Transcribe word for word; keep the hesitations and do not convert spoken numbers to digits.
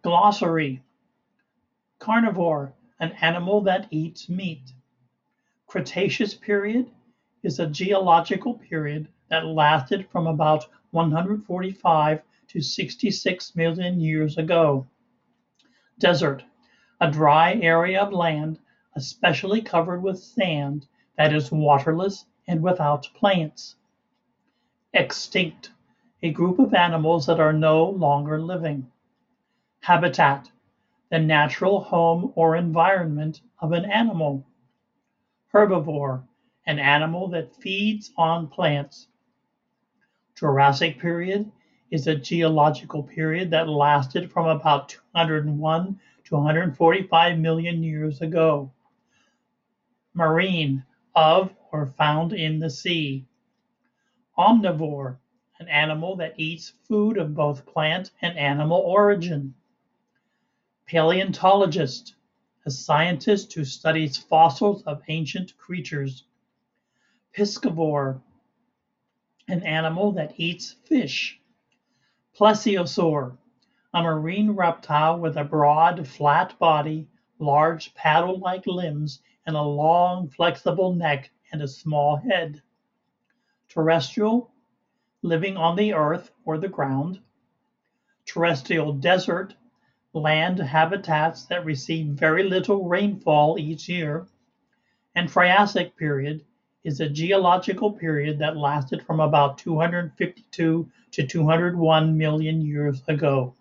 Glossary: carnivore, an animal that eats meat. Cretaceous period is a geological period that lasted from about one hundred forty-five to sixty-six million years ago. Desert, a dry area of land, especially covered with sand, that is waterless and without plants. Extinct, a group of animals that are no longer living. Habitat, the natural home or environment of an animal. Herbivore, an animal that feeds on plants. Jurassic period is a geological period that lasted from about two hundred one to one hundred forty-five million years ago. Marine, of or found in the sea. Omnivore, an animal that eats food of both plant and animal origin. Paleontologist, a scientist who studies fossils of ancient creatures. Piscivore, an animal that eats fish. Plesiosaur, a marine reptile with a broad, flat body, large paddle-like limbs, and a long, flexible neck and a small head. Terrestrial, living on the earth or the ground. Terrestrial desert, land habitats that receive very little rainfall each year. And Triassic period is a geological period that lasted from about two hundred fifty-two to two hundred one million years ago.